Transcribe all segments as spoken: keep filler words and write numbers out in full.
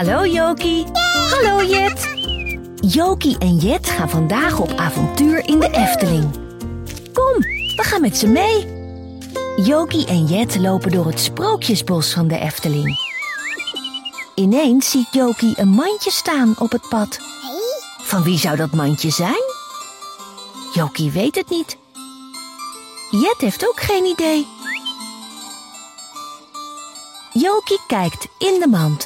Hallo Jokie. Hallo Jet. Jokie en Jet gaan vandaag op avontuur in de Efteling. Kom, we gaan met ze mee. Jokie en Jet lopen door het sprookjesbos van de Efteling. Ineens ziet Jokie een mandje staan op het pad. Van wie zou dat mandje zijn? Jokie weet het niet. Jet heeft ook geen idee. Jokie kijkt in de mand.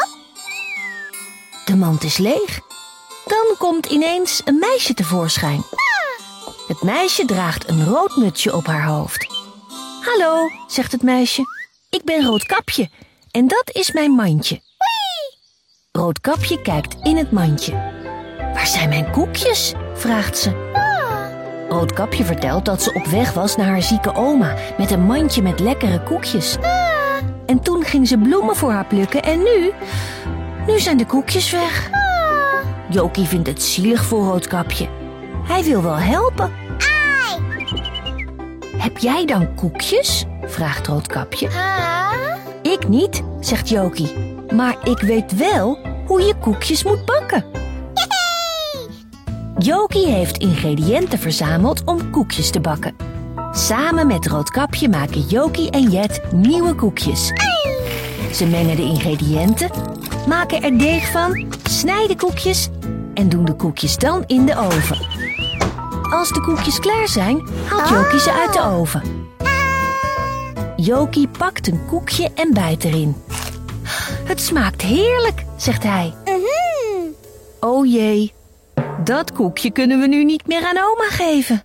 De mand is leeg. Dan komt ineens een meisje tevoorschijn. Het meisje draagt een rood mutsje op haar hoofd. Hallo, zegt het meisje. Ik ben Roodkapje en dat is mijn mandje. Roodkapje kijkt in het mandje. Waar zijn mijn koekjes? Vraagt ze. Roodkapje vertelt dat ze op weg was naar haar zieke oma met een mandje met lekkere koekjes. En toen ging ze bloemen voor haar plukken en nu... Nu zijn de koekjes weg. Jokie vindt het zielig voor Roodkapje. Hij wil wel helpen. Ai. Heb jij dan koekjes? Vraagt Roodkapje. Ha? Ik niet, zegt Jokie. Maar ik weet wel hoe je koekjes moet bakken. Jokie heeft ingrediënten verzameld om koekjes te bakken. Samen met Roodkapje maken Jokie en Jet nieuwe koekjes. Ze mengen de ingrediënten, maken er deeg van, snijden koekjes en doen de koekjes dan in de oven. Als de koekjes klaar zijn, haalt Jokie ze uit de oven. Jokie pakt een koekje en bijt erin. Het smaakt heerlijk, zegt hij. O jee, dat koekje kunnen we nu niet meer aan oma geven.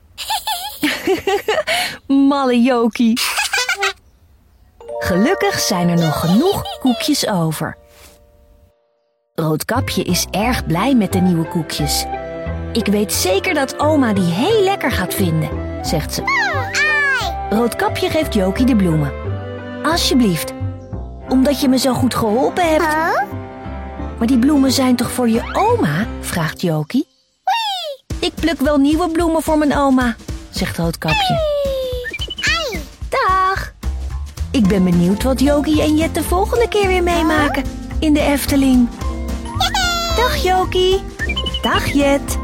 Malle Jokie. Gelukkig zijn er nog genoeg koekjes over. Roodkapje is erg blij met de nieuwe koekjes. Ik weet zeker dat oma die heel lekker gaat vinden, zegt ze. Roodkapje geeft Jokie de bloemen. Alsjeblieft, omdat je me zo goed geholpen hebt. Maar die bloemen zijn toch voor je oma? Vraagt Jokie. Ik pluk wel nieuwe bloemen voor mijn oma, zegt Roodkapje. Dag! Ik ben benieuwd wat Jokie en Jet de volgende keer weer meemaken in de Efteling. Dag Jokie! Dag Jet!